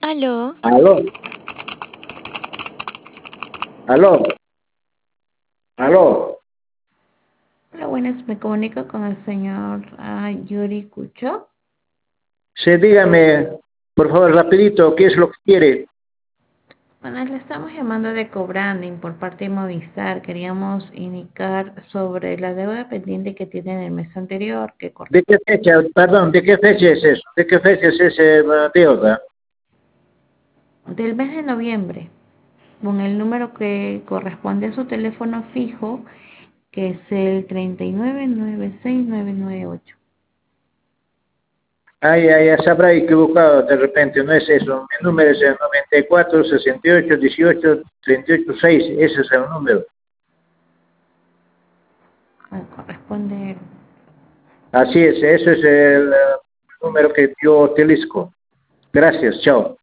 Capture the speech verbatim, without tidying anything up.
Aló, Aló, aló, aló. Hola, buenas, me comunico con el señor ah, Yuri Cucho. Sí, dígame, por favor, rapidito, ¿qué es lo que quiere? Bueno, le estamos llamando de Cobranding por parte de Movistar. Queríamos indicar sobre la deuda pendiente que tiene en el mes anterior, que ¿De qué corresponde fecha, perdón, de qué fecha es eso? ¿De qué fecha es ese eh, deuda? del mes de noviembre, con el número que corresponde a su teléfono fijo, que es el treinta y nueve nueve seis nueve nueve ocho. Ah, ya, ya se habrá equivocado de repente, no es eso. Mi número es el noventa y cuatro, sesenta y ocho, dieciocho, treinta y ocho, seis, ese es el número. Ah, corresponde. Así es, ese es el eh, número que yo utilizo. Gracias, chao.